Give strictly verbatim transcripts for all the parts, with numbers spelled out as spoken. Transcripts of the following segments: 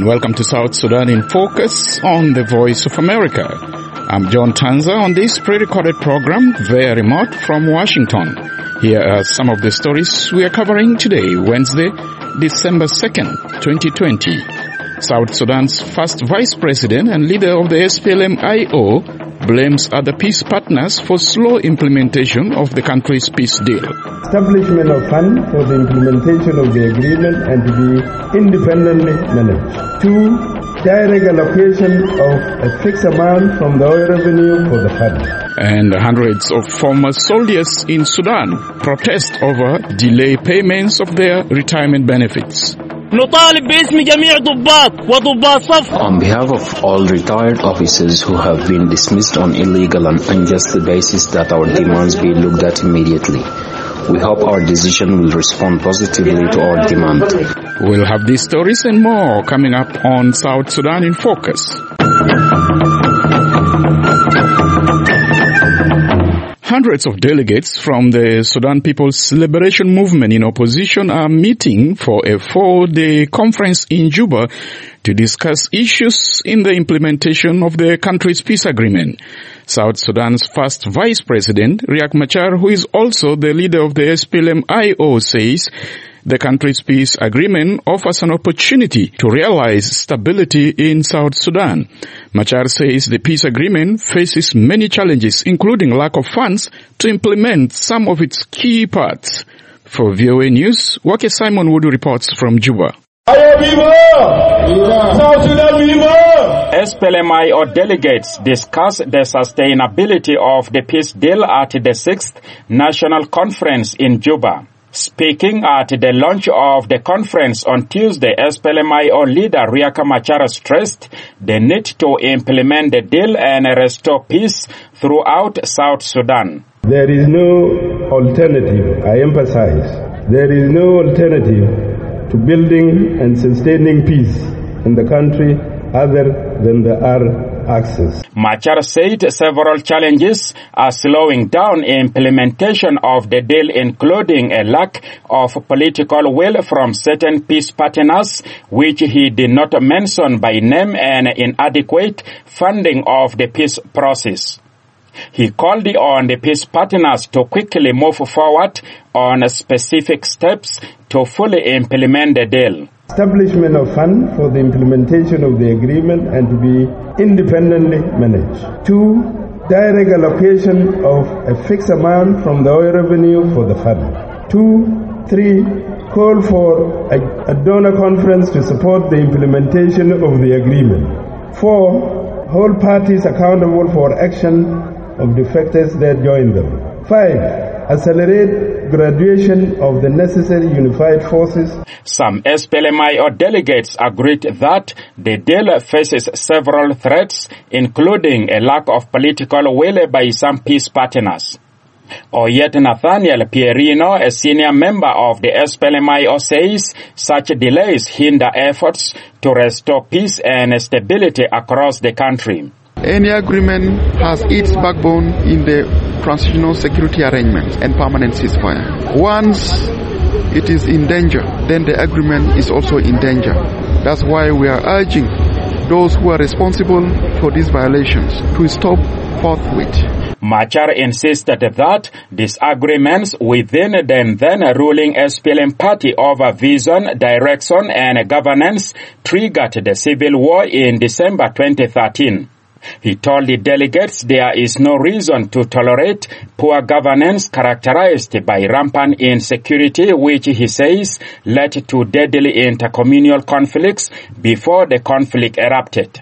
welcome to South Sudan in Focus on the Voice of America. I'm John Tanza on this pre-recorded program via remote from Washington. Here are some of the stories we are covering today, Wednesday, December second, twenty twenty. South Sudan's first vice president and leader of the S P L M I O blames other peace partners for slow implementation of the country's peace deal. Establishment of fund for the implementation of the agreement and to be independently managed. Two, direct allocation of a fixed amount from the oil revenue for the fund. And hundreds of former soldiers in Sudan protest over delayed payments of their retirement benefits. نطالب باسم جميع ضباط وضباط صف. On behalf of all retired officers who have been dismissed on illegal and unjust basis, that our demands be looked at immediately. We hope our decision will respond positively to our demand. We'll have these stories and more coming up on South Sudan in Focus. Hundreds of delegates from the Sudan People's Liberation Movement in opposition are meeting for a four-day conference in Juba to discuss issues in the implementation of the country's peace agreement. South Sudan's first vice president, Riek Machar, who is also the leader of the S P L M I O, says the country's peace agreement offers an opportunity to realize stability in South Sudan. Machar says the peace agreement faces many challenges, including lack of funds to implement some of its key parts. For V O A News, Wake Simon Wood reports from Juba. S P L M I O delegates discuss the sustainability of the peace deal at the sixth National Conference in Juba. Speaking at the launch of the conference on Tuesday, S P L M I O leader Riek Machar stressed the need to implement the deal and restore peace throughout South Sudan. There is no alternative, I emphasize, there is no alternative to building and sustaining peace in the country other than the R axis. Machar said several challenges are slowing down implementation of the deal, including a lack of political will from certain peace partners, which he did not mention by name, and inadequate funding of the peace process. He called on the peace partners to quickly move forward on specific steps to fully implement the deal. Establishment of fund for the implementation of the agreement and to be independently managed. Two, direct allocation of a fixed amount from the oil revenue for the fund. Two, three, call for a, a donor conference to support the implementation of the agreement. Four, hold parties accountable for action of defectors that join them. Five, accelerate graduation of the necessary unified forces. Some S P L M I O delegates agreed that the deal faces several threats, including a lack of political will by some peace partners. Oyet Nathaniel Pierino, a senior member of the S P L M I O, says such delays hinder efforts to restore peace and stability across the country. Any agreement has its backbone in the transitional security arrangements and permanent ceasefire. Once it is in danger, then the agreement is also in danger. That's why we are urging those who are responsible for these violations to stop forthwith. Machar insisted that disagreements within the then ruling S P L M party over vision, direction, and governance triggered the civil war in December twenty thirteen. He told the delegates there is no reason to tolerate poor governance characterized by rampant insecurity, which he says led to deadly intercommunal conflicts before the conflict erupted.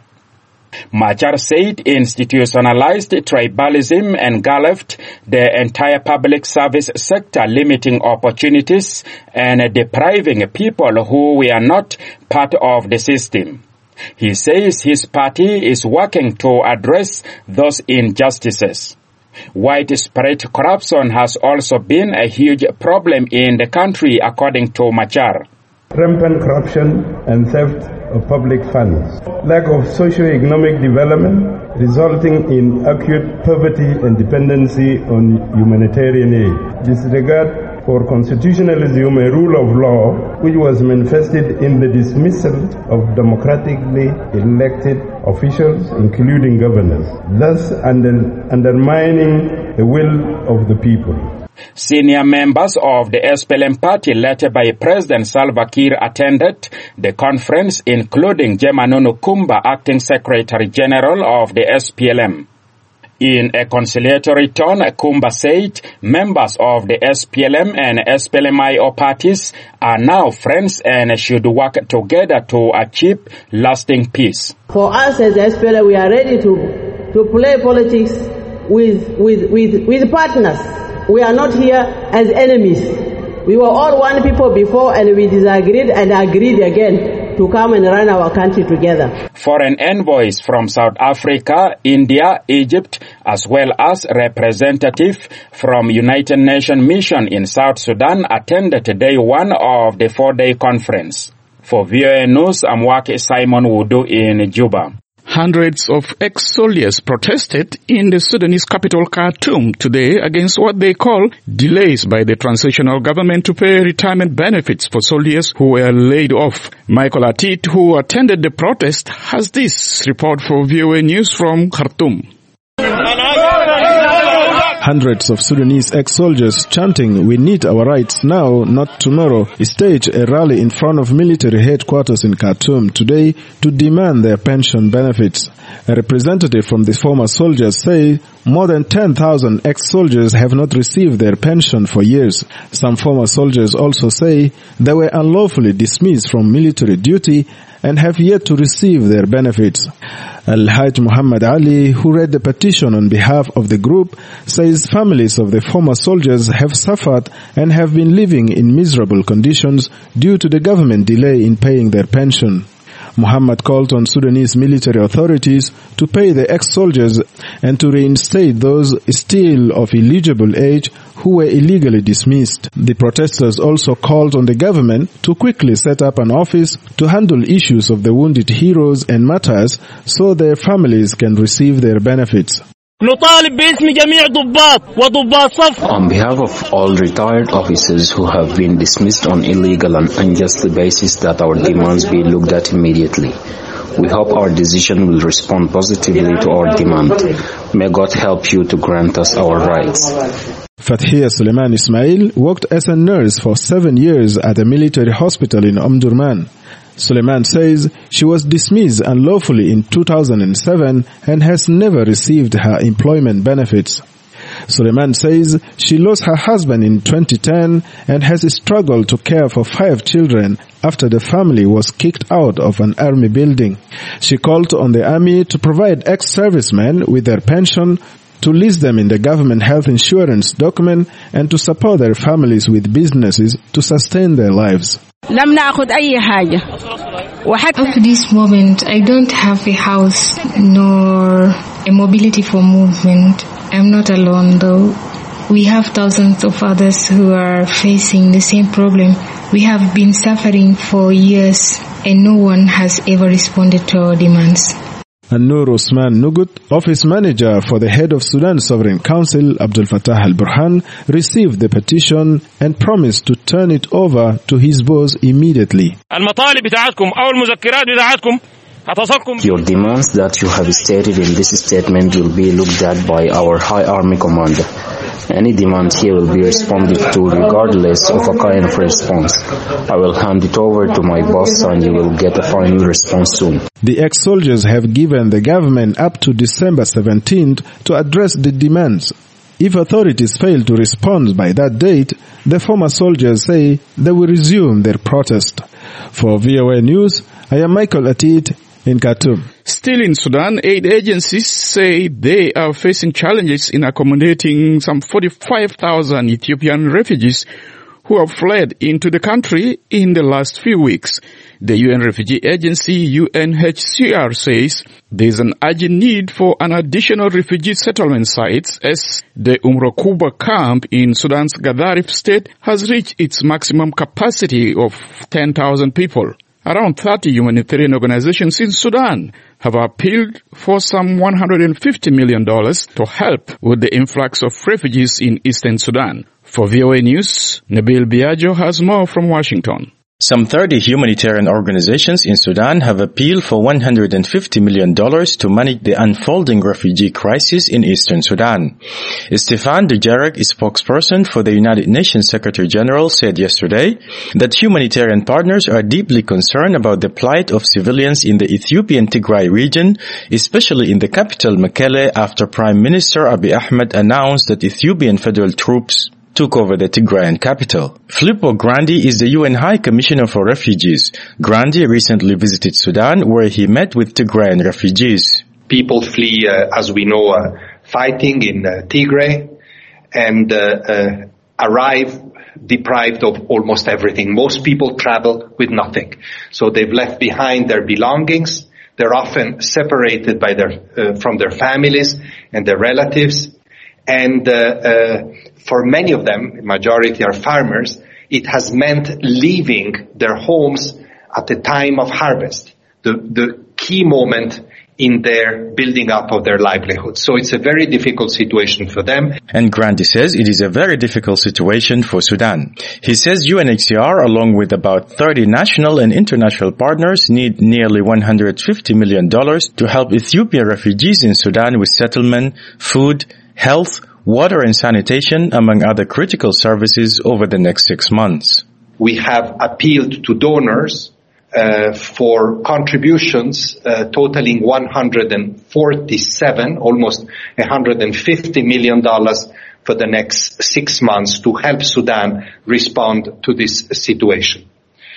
Machar said institutionalized tribalism engulfed the entire public service sector, limiting opportunities and depriving people who were not part of the system. He says his party is working to address those injustices. Widespread corruption has also been a huge problem in the country, according to Machar. Rampant corruption and theft of public funds, lack of socio-economic development resulting in acute poverty and dependency on humanitarian aid, disregard for constitutionalism, a rule of law which was manifested in the dismissal of democratically elected officials, including governors, thus under, undermining the will of the people. Senior members of the S P L M party led by President Salva Kiir attended the conference, including Jemanunu Kumba, acting Secretary General of the S P L M. In a conciliatory tone, Kumba said members of the S P L M and S P L M I O parties are now friends and should work together to achieve lasting peace. For us as S P L M, we are ready to, to play politics with, with, with, with partners. We are not here as enemies. We were all one people before and we disagreed and agreed again to come and run our country together. Foreign envoys from South Africa, India, Egypt, as well as representatives from United Nations Mission in South Sudan attended day one of the four-day conference. For V O A News, I'm Waki Simon Wudu in Juba. Hundreds of ex-soldiers protested in the Sudanese capital Khartoum today against what they call delays by the transitional government to pay retirement benefits for soldiers who were laid off. Michael Atit, who attended the protest, has this report for V O A News from Khartoum. Hundreds of Sudanese ex-soldiers chanting, "We need our rights now, not tomorrow," staged a rally in front of military headquarters in Khartoum today to demand their pension benefits. A representative from the former soldiers say more than ten thousand ex-soldiers have not received their pension for years. Some former soldiers also say they were unlawfully dismissed from military duty and have yet to receive their benefits. Al-Hajj Muhammad Ali, who read the petition on behalf of the group, says families of the former soldiers have suffered and have been living in miserable conditions due to the government delay in paying their pension. Muhammad called on Sudanese military authorities to pay the ex-soldiers and to reinstate those still of eligible age who were illegally dismissed. The protesters also called on the government to quickly set up an office to handle issues of the wounded heroes and martyrs so their families can receive their benefits. نطالب باسم جميع ضباط وضباط صف. On behalf of all retired officers who have been dismissed on illegal and unjust basis that our demands be looked at immediately. We hope our decision will respond positively to our demand. May God help you to grant us our rights. Fathia Suleiman Ismail worked as a nurse for seven years at a military hospital in Omdurman. Suleiman says she was dismissed unlawfully in two thousand seven and has never received her employment benefits. Suleiman says she lost her husband in twenty ten and has struggled to care for five children after the family was kicked out of an army building. She called on the army to provide ex-servicemen with their pension, to list them in the government health insurance document, and to support their families with businesses to sustain their lives. Up to this moment, I don't have a house nor a mobility for movement. I'm not alone though. We have thousands of others who are facing the same problem. We have been suffering for years and no one has ever responded to our demands. And Nur Osman Nugut, office manager for the head of Sudan Sovereign Council, Abdul Fattah al-Burhan, received the petition and promised to turn it over to his boss immediately. Your demands that you have stated in this statement will be looked at by our High Army Commander. Any demand here will be responded to regardless of a kind of response. I will hand it over to my boss and you will get a final response soon. The ex-soldiers have given the government up to December seventeenth to address the demands. If authorities fail to respond by that date, the former soldiers say they will resume their protest. For V O A News, I am Michael Atit in Khartoum. Still in Sudan, aid agencies say they are facing challenges in accommodating some forty-five thousand Ethiopian refugees who have fled into the country in the last few weeks. The U N Refugee Agency, U N H C R, says there is an urgent need for an additional refugee settlement sites as the Umrokuba camp in Sudan's Gadaref state has reached its maximum capacity of ten thousand people. Around thirty humanitarian organizations in Sudan have appealed for some one hundred fifty million dollars to help with the influx of refugees in eastern Sudan. For V O A News, Nabil Biagio has more from Washington. Some thirty humanitarian organizations in Sudan have appealed for one hundred fifty million dollars to manage the unfolding refugee crisis in eastern Sudan. Stéphane Dujarric, spokesperson for the United Nations Secretary General, said yesterday that humanitarian partners are deeply concerned about the plight of civilians in the Ethiopian Tigray region, especially in the capital Mekelle, after Prime Minister Abiy Ahmed announced that Ethiopian federal troops took over the Tigrayan capital. Filippo Grandi is the U N High Commissioner for Refugees. Grandi recently visited Sudan, where he met with Tigrayan refugees. People flee, uh, as we know, uh, fighting in uh, Tigray and uh, uh, arrive deprived of almost everything. Most people travel with nothing. So they've left behind their belongings. They're often separated by their, uh, from their families and their relatives. And uh, uh, for many of them, majority are farmers, it has meant leaving their homes at the time of harvest, the, the key moment in their building up of their livelihood. So it's a very difficult situation for them. And Grandi says it is a very difficult situation for Sudan. He says U N H C R, along with about thirty national and international partners, need nearly one hundred fifty million dollars to help Ethiopian refugees in Sudan with settlement, food, health, water and sanitation, among other critical services over the next six months. We have appealed to donors uh, for contributions uh, totaling one hundred forty-seven, almost one hundred fifty million dollars for the next six months to help Sudan respond to this situation.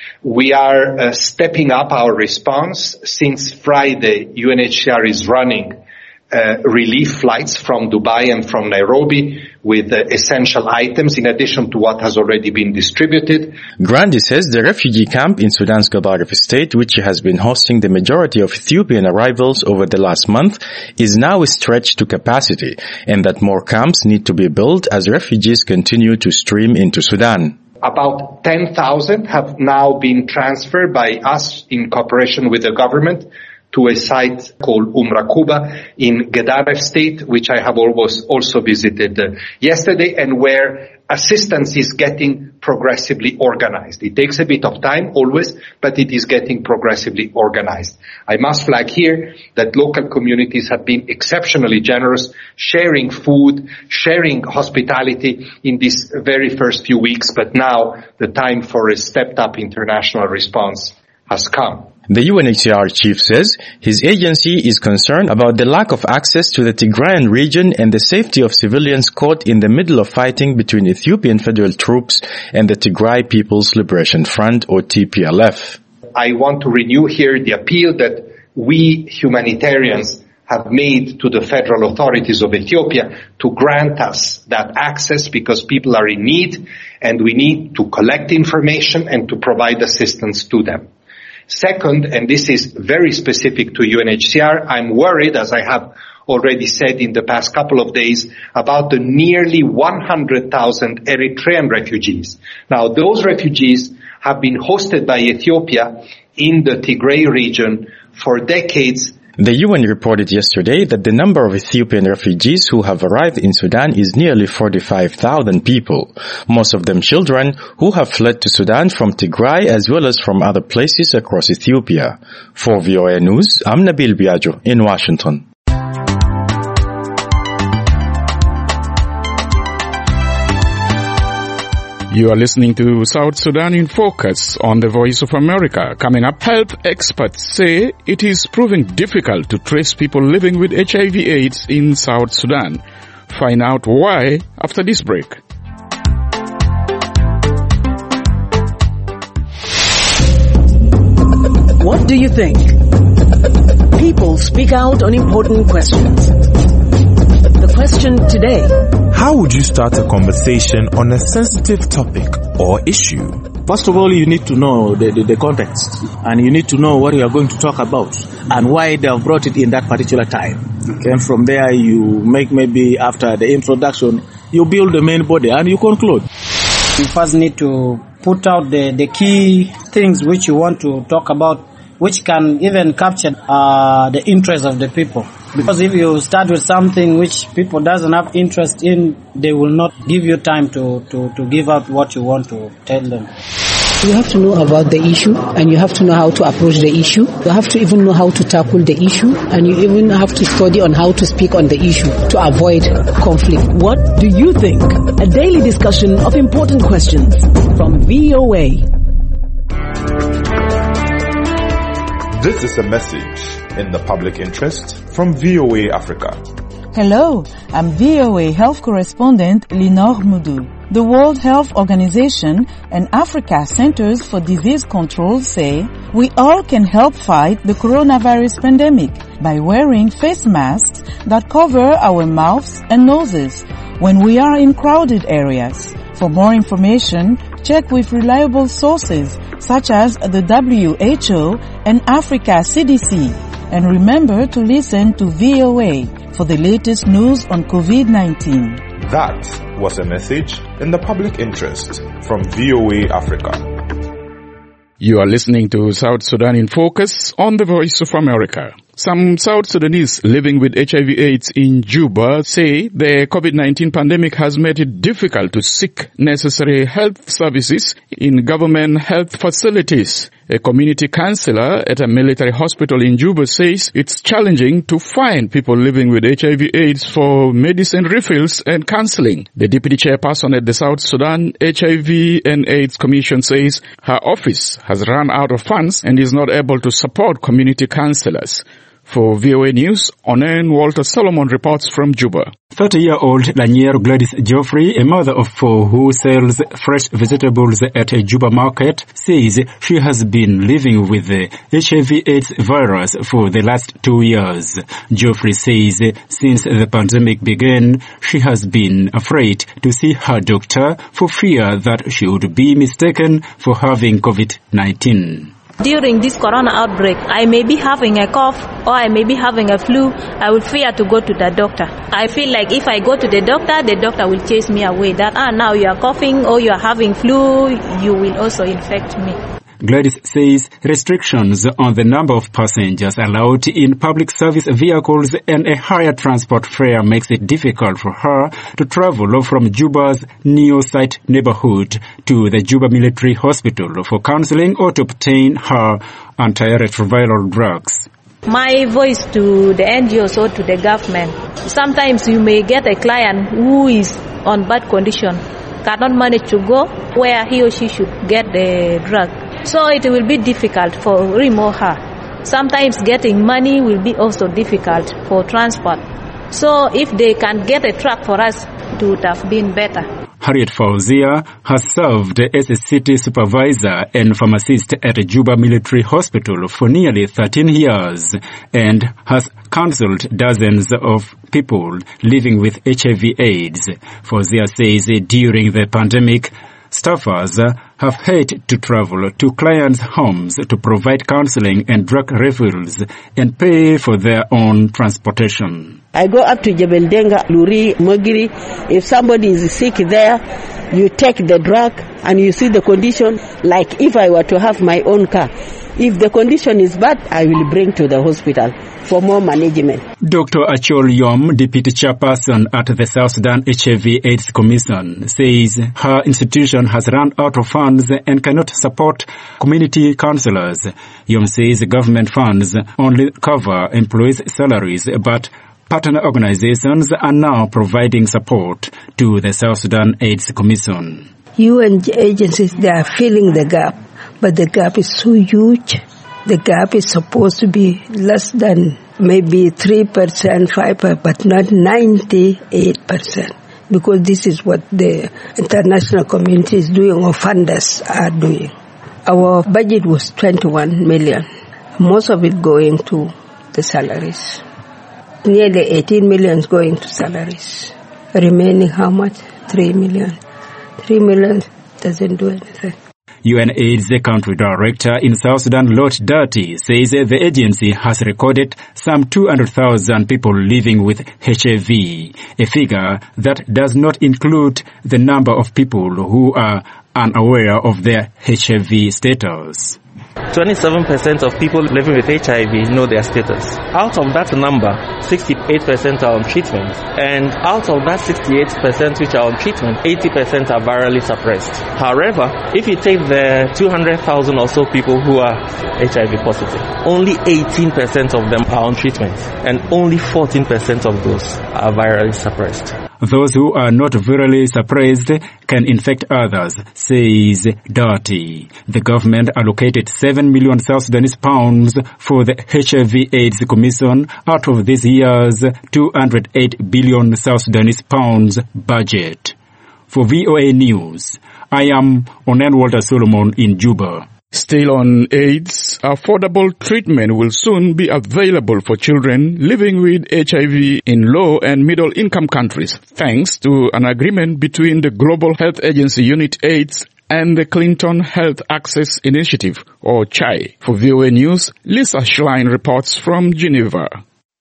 We are uh, stepping up our response. Since Friday, U N H C R is running Uh, relief flights from Dubai and from Nairobi with uh, essential items in addition to what has already been distributed. Grandi says the refugee camp in Sudan's Gadaref state, which has been hosting the majority of Ethiopian arrivals over the last month, is now stretched to capacity, and that more camps need to be built as refugees continue to stream into Sudan. About ten thousand have now been transferred by us in cooperation with the government to a site called Umrakuba in Gadaref state, which I have almost also visited uh, yesterday, and where assistance is getting progressively organized. It takes a bit of time, always, but it is getting progressively organized. I must flag here that local communities have been exceptionally generous, sharing food, sharing hospitality in these very first few weeks, but now the time for a stepped-up international response has come. The U N H C R chief says his agency is concerned about the lack of access to the Tigrayan region and the safety of civilians caught in the middle of fighting between Ethiopian federal troops and the Tigray People's Liberation Front, or T P L F. I want to renew here the appeal that we humanitarians have made to the federal authorities of Ethiopia to grant us that access, because people are in need and we need to collect information and to provide assistance to them. Second, and this is very specific to U N H C R, I'm worried, as I have already said in the past couple of days, about the nearly one hundred thousand Eritrean refugees. Now, those refugees have been hosted by Ethiopia in the Tigray region for decades. The U N reported yesterday that the number of Ethiopian refugees who have arrived in Sudan is nearly forty-five thousand people, most of them children who have fled to Sudan from Tigray as well as from other places across Ethiopia. For V O A News, I'm Nabil Biagio in Washington. You are listening to South Sudan in Focus on the Voice of America. Coming up, health experts say it is proving difficult to trace people living with H I V AIDS in South Sudan. Find out why after this break. What do you think? People speak out on important questions. The question today: how would you start a conversation on a sensitive topic or issue? First of all, you need to know the, the, the context, and you need to know what you are going to talk about and why they have brought it in that particular time. Okay, and from there you make, maybe after the introduction, you build the main body and you conclude. You first need to put out the, the key things which you want to talk about, which can even capture uh, the interest of the people. Because if you start with something which people doesn't have interest in, they will not give you time to, to, to give out what you want to tell them. You have to know about the issue, and you have to know how to approach the issue. You have to even know how to tackle the issue, and you even have to study on how to speak on the issue to avoid conflict. What do you think? A daily discussion of important questions from V O A. This is a message in the public interest from V O A Africa. Hello, I'm V O A Health Correspondent Linor Mudu. The World Health Organization and Africa Centers for Disease Control say we all can help fight the coronavirus pandemic by wearing face masks that cover our mouths and noses when we are in crowded areas. For more information, check with reliable sources such as the W H O and Africa C D C. And remember to listen to V O A for the latest news on COVID nineteen. That was a message in the public interest from V O A Africa. You are listening to South Sudan in Focus on the Voice of America. Some South Sudanese living with H I V AIDS in Juba say the COVID nineteen pandemic has made it difficult to seek necessary health services in government health facilities. A community councillor at a military hospital in Juba says it's challenging to find people living with H I V AIDS for medicine refills and counseling. The deputy chairperson at the South Sudan H I V and AIDS Commission says her office has run out of funds and is not able to support community councillors. For V O A News, Onen Walter Solomon reports from Juba. thirty-year-old Lanier Gladys Geoffrey, a mother of four who sells fresh vegetables at a Juba market, says she has been living with the H I V AIDS virus for the last two years. Geoffrey says since the pandemic began, she has been afraid to see her doctor for fear that she would be mistaken for having COVID nineteen. During this corona outbreak, I may be having a cough or I may be having a flu. I will fear to go to the doctor. I feel like if I go to the doctor, the doctor will chase me away. That, ah, now you are coughing or you are having flu, you will also infect me. Gladys says restrictions on the number of passengers allowed in public service vehicles and a higher transport fare makes it difficult for her to travel from Juba's Neo-Site neighborhood to the Juba Military Hospital for counseling or to obtain her antiretroviral drugs. My voice to the N G Os or to the government. Sometimes you may get a client who is on bad condition, cannot manage to go where he or she should get the drug. So it will be difficult for him or her. Sometimes getting money will be also difficult for transport. So if they can get a truck for us, it would have been better. Harriet Fauzia has served as a city supervisor and pharmacist at Juba Military Hospital for nearly thirteen years and has counseled dozens of people living with H I V AIDS. Fauzia says during the pandemic, staffers have had to travel to clients' homes to provide counseling and drug refills and pay for their own transportation. I go up to Jebel Denga, Luri, Mogiri. If somebody is sick there, you take the drug and you see the condition. Like if I were to have my own car, if the condition is bad, I will bring to the hospital for more management. Doctor Achol Yom, Deputy Chairperson at the South Sudan H I V AIDS Commission, says her institution has run out of funds and cannot support community councillors. Yom says government funds only cover employees' salaries, but partner organizations are now providing support to the South Sudan AIDS Commission. U N agencies, they are filling the gap, but the gap is so huge. The gap is supposed to be less than maybe three percent, five percent, but not ninety-eight percent. Because this is what the international community is doing or funders are doing. Our budget was twenty-one million. Most of it going to the salaries. Nearly eighteen million is going to salaries. Remaining how much? three million. three million doesn't do anything. U N AIDS Country Director in South Sudan, Lot Dirty, says the agency has recorded some two hundred thousand people living with H I V, a figure that does not include the number of people who are unaware of their H I V status. twenty-seven percent of people living with H I V know their status. Out of that number, sixty-eight percent are on treatment. And out of that sixty-eight percent which are on treatment, eighty percent are virally suppressed. However, if you take the two hundred thousand or so people who are H I V positive, only eighteen percent of them are on treatment. And only fourteen percent of those are virally suppressed. Those who are not virally suppressed can infect others, says Dati. The government allocated seven million South Sudanese pounds for the H I V AIDS Commission out of this year's two hundred eight billion South Sudanese pounds budget. For V O A News, I am Onen Walter Solomon in Juba. Still on AIDS, affordable treatment will soon be available for children living with H I V in low and middle income countries, thanks to an agreement between the Global Health Agency Unit AIDS and the Clinton Health Access Initiative, or C H I. For V O A News, Lisa Schlein reports from Geneva.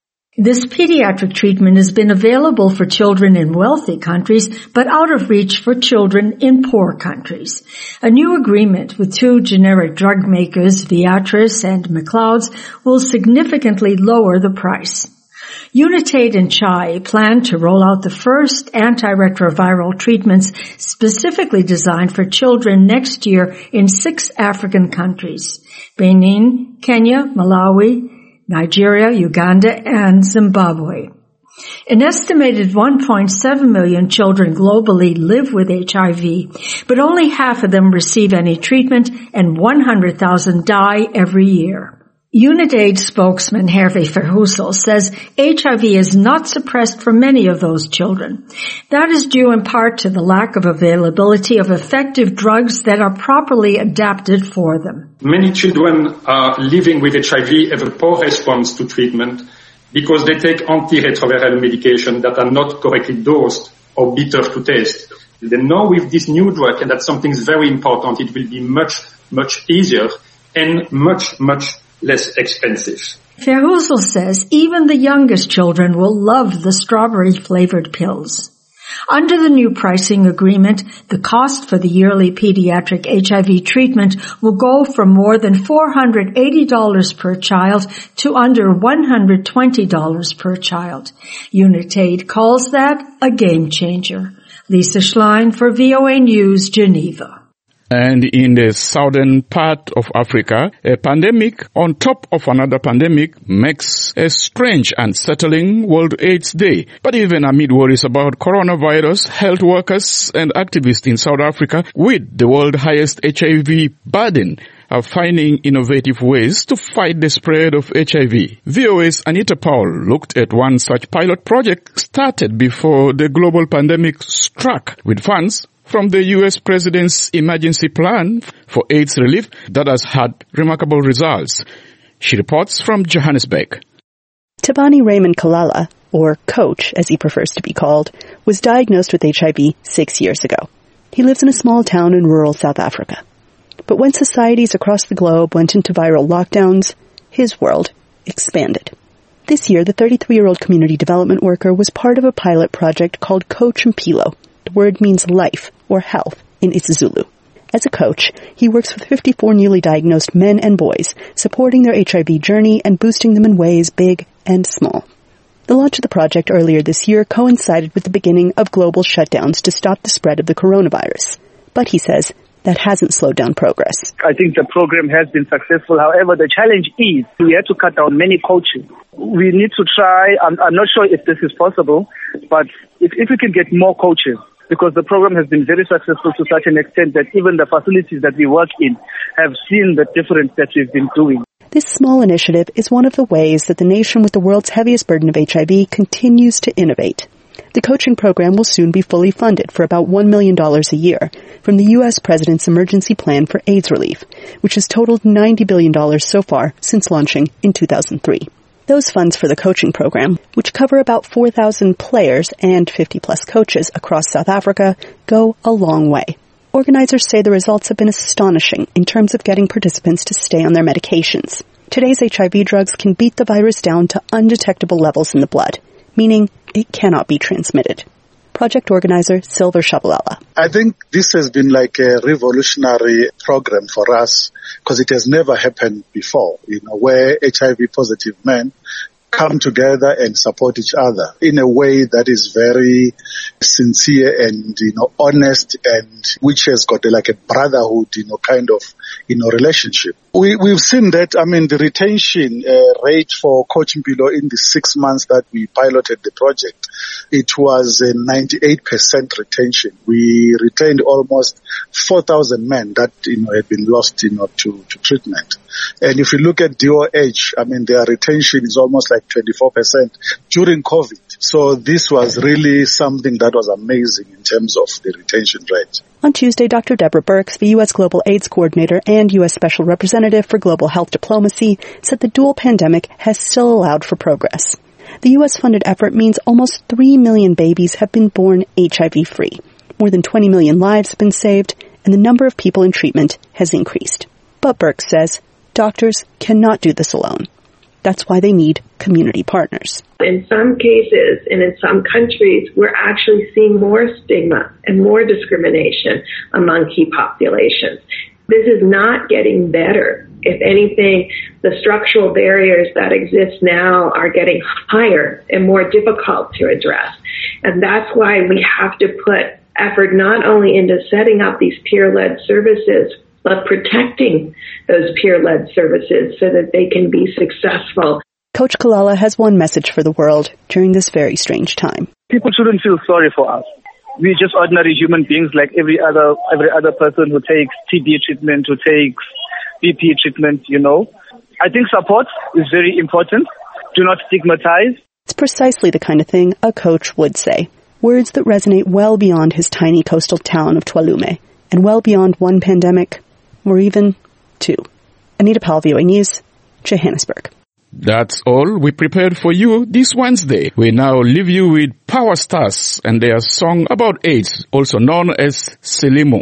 This pediatric treatment has been available for children in wealthy countries, but out of reach for children in poor countries. A new agreement with two generic drug makers, Viatris and McLeod's, will significantly lower the price. Unitaid and C H I plan to roll out the first antiretroviral treatments specifically designed for children next year in six African countries: Benin, Kenya, Malawi, Nigeria, Uganda, and Zimbabwe. An estimated one point seven million children globally live with H I V, but only half of them receive any treatment and one hundred thousand die every year. Unitaid spokesman Hervé Verhulst says H I V is not suppressed for many of those children. That is due in part to the lack of availability of effective drugs that are properly adapted for them. Many children are living with H I V have a poor response to treatment because they take antiretroviral medication that are not correctly dosed or bitter to taste. They know with this new drug, and that's something very important, it will be much, much easier and much, much less expensive. Verhulst says even the youngest children will love the strawberry-flavored pills. Under the new pricing agreement, the cost for the yearly pediatric H I V treatment will go from more than four hundred eighty dollars per child to under one hundred twenty dollars per child. Unitaid calls that a game changer. Lisa Schlein for V O A News, Geneva. And in the southern part of Africa, a pandemic on top of another pandemic makes a strange and unsettling World AIDS Day. But even amid worries about coronavirus, health workers and activists in South Africa, with the world's highest H I V burden, are finding innovative ways to fight the spread of H I V. V O A's Anita Powell looked at one such pilot project started before the global pandemic struck, with funds from the U S President's emergency plan for AIDS relief that has had remarkable results. She reports from Johannesburg. Tabani Raymond Kalala, or Coach as he prefers to be called, was diagnosed with H I V six years ago. He lives in a small town in rural South Africa. But when societies across the globe went into viral lockdowns, his world expanded. This year, the thirty-three-year-old community development worker was part of a pilot project called Coach Mpilo. The word means life or health in isiZulu. As a coach, he works with fifty-four newly diagnosed men and boys, supporting their H I V journey and boosting them in ways big and small. The launch of the project earlier this year coincided with the beginning of global shutdowns to stop the spread of the coronavirus. But he says that hasn't slowed down progress. I think the program has been successful. However, the challenge is we have to cut down many coaches. We need to try, I'm, I'm not sure if this is possible, but if, if we can get more coaches, because the program has been very successful to such an extent that even the facilities that we work in have seen the difference that we've been doing. This small initiative is one of the ways that the nation with the world's heaviest burden of H I V continues to innovate. The coaching program will soon be fully funded for about one million dollars a year from the U S President's Emergency Plan for AIDS Relief, which has totaled ninety billion dollars so far since launching in two thousand three. Those funds for the coaching program, which cover about four thousand players and fifty plus coaches across South Africa, go a long way. Organizers say the results have been astonishing in terms of getting participants to stay on their medications. Today's H I V drugs can beat the virus down to undetectable levels in the blood, meaning it cannot be transmitted. Project organizer Silver Shabalala. I think this has been like a revolutionary program for us because it has never happened before, you know, where H I V positive men come together and support each other in a way that is very sincere and, you know, honest, and which has got a, like a brotherhood, you know, kind of, you know, relationship. We, we've seen that, I mean, the retention uh, rate for Coach Mpilo in the six months that we piloted the project, it was a ninety-eight percent retention. We retained almost four thousand men that, you know, had been lost, you know, to, to treatment. And if you look at D O H, I mean, their retention is almost like twenty-four percent during COVID. So this was really something that was amazing in terms of the retention rate. On Tuesday, Doctor Deborah Birx, the U S Global AIDS Coordinator and U S Special Representative for Global Health Diplomacy, said the dual pandemic has still allowed for progress. The U S-funded effort means almost three million babies have been born H I V-free. More than twenty million lives have been saved, and the number of people in treatment has increased. But Birx says doctors cannot do this alone. That's why they need community partners. In some cases and in some countries, we're actually seeing more stigma and more discrimination among key populations. This is not getting better. If anything, the structural barriers that exist now are getting higher and more difficult to address. And that's why we have to put effort not only into setting up these peer-led services, but protecting those peer-led services so that they can be successful. Coach Kalala has one message for the world during this very strange time. People shouldn't feel sorry for us. We're just ordinary human beings like every other every other person who takes T B treatment, who takes B P treatment, you know. I think support is very important. Do not stigmatize. It's precisely the kind of thing a coach would say. Words that resonate well beyond his tiny coastal town of Tualume, and well beyond one pandemic, or even two. Anita Powell, V O A News, Johannesburg. That's all we prepared for you this Wednesday. We now leave you with Power Stars and their song about AIDS, also known as Selimo.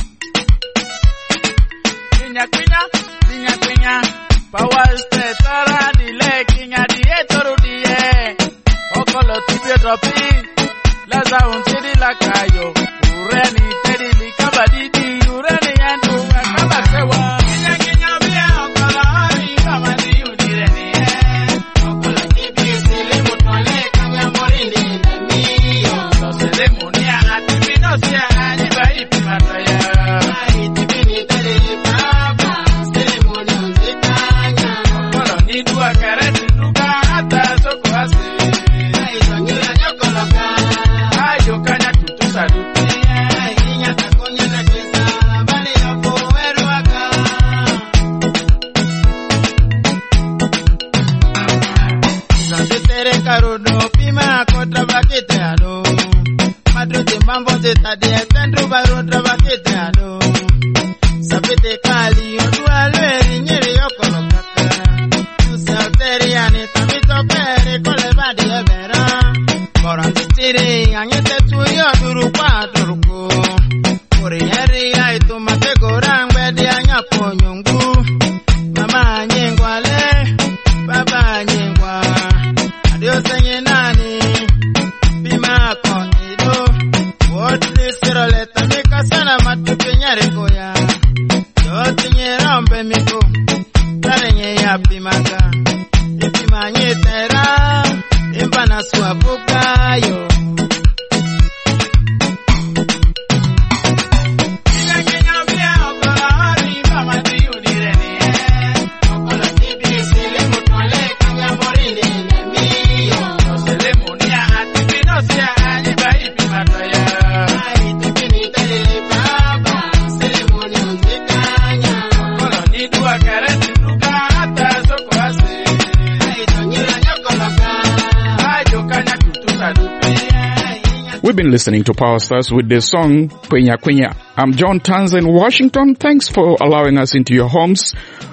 We've been listening to Power Stars with the song Kwenya Kwenya. I'm John Tanza in Washington. Thanks for allowing us into your homes.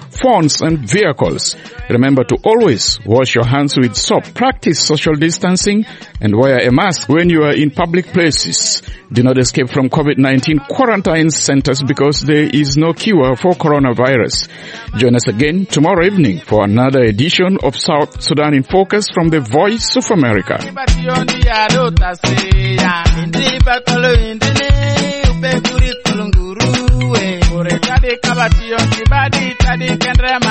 phones and vehicles. Remember to always wash your hands with soap, practice social distancing, and wear a mask when you are in public places. Do not escape from COVID nineteen quarantine centers because there is no cure for coronavirus. Join us again tomorrow evening for another edition of South Sudan in Focus from the Voice of America. Tadi kabati on tibadi tadi kendra